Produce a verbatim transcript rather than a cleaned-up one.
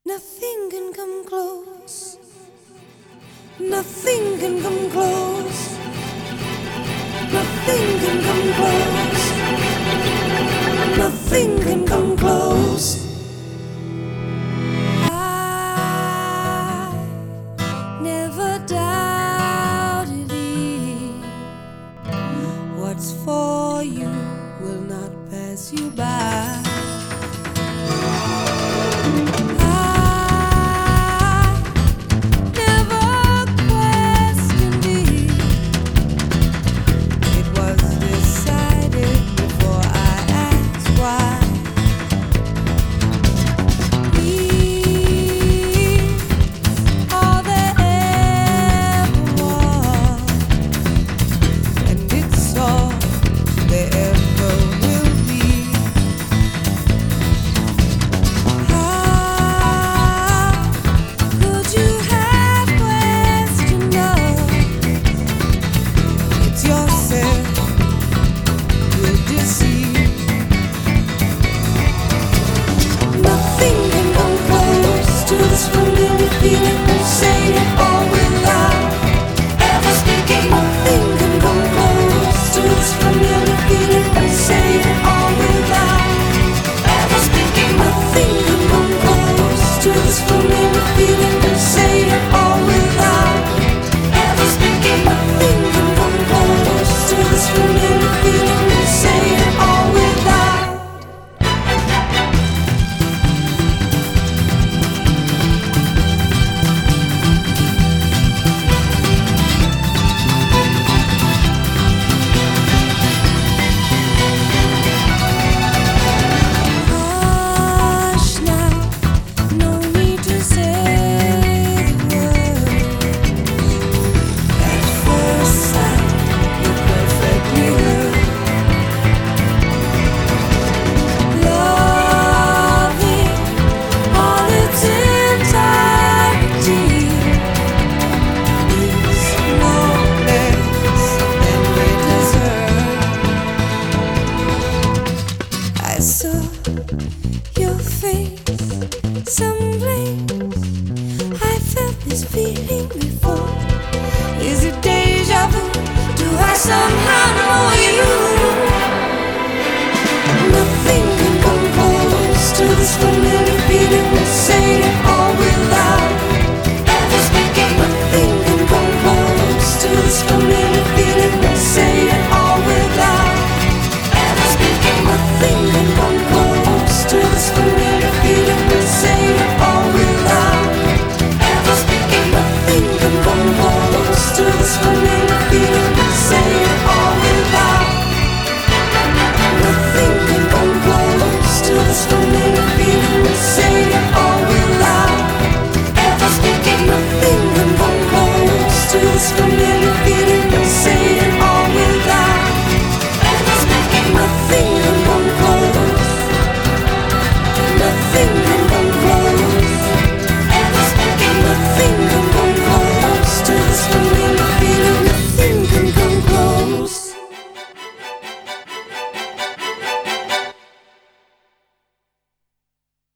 Nothing can come close. Nothing can come close. Nothing can come close. Nothing can come close. I never doubted thee. What's for you will not pass you by. I saw your face someplace. I felt this feeling before. Is it deja vu? Do I somehow know you? Nothing can come close to this familiar feeling. Say